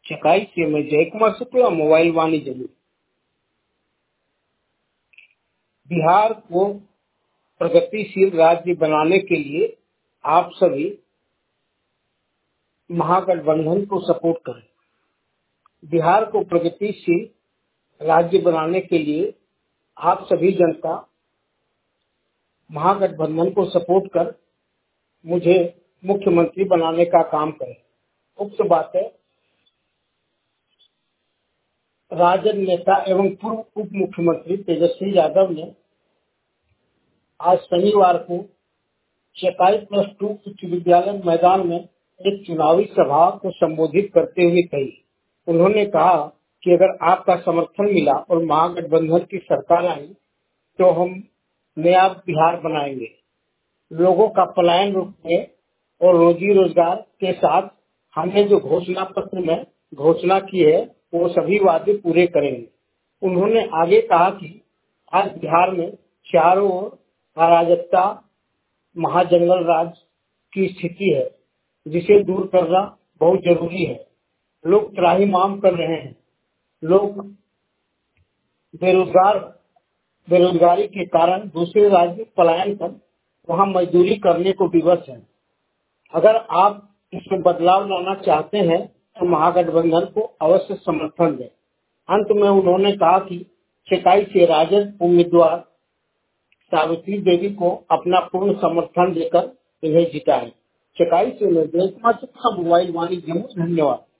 चकाई से मैं जय कुमार शुक्ला, मोबाइल वाणिज्य। बिहार को प्रगतिशील राज्य बनाने के लिए आप सभी महागठबंधन को सपोर्ट करें। बिहार को प्रगतिशील राज्य बनाने के लिए आप सभी जनता महागठबंधन को सपोर्ट कर मुझे मुख्यमंत्री बनाने का काम करें। उक्त बात है राजद नेता एवं पूर्व उप मुख्यमंत्री तेजस्वी यादव ने आज शनिवार को चकाई +2 उच्च विद्यालय मैदान में एक चुनावी सभा को संबोधित करते हुए कही। उन्होंने कहा कि अगर आपका समर्थन मिला और महागठबंधन की सरकार आई तो हम नया बिहार बनाएंगे। लोगों का पलायन रोकने और रोजी रोजगार के साथ हमने जो घोषणा पत्र में घोषणा की है वो सभी वादे पूरे करेंगे। उन्होंने आगे कहा कि आज बिहार में चारों ओर अराजकता, महाजंगल राज की स्थिति है, जिसे दूर करना बहुत जरूरी है। लोग त्राहिमाम कर रहे हैं। लोग बेरोजगारी के कारण दूसरे राज्य में पलायन कर वहां मजदूरी करने को विवश हैं। अगर आप इसमें बदलाव लाना चाहते हैं तो महागठबंधन को अवश्य समर्थन दें। अंत में उन्होंने कहा कि चकाई से राजद उम्मीदवार सावित्री देवी को अपना पूर्ण समर्थन देकर इन्हें जिताएं। चकाई से मैं जय कुमार शुक्ला, मोबाइल वाणिज्य। धन्यवाद।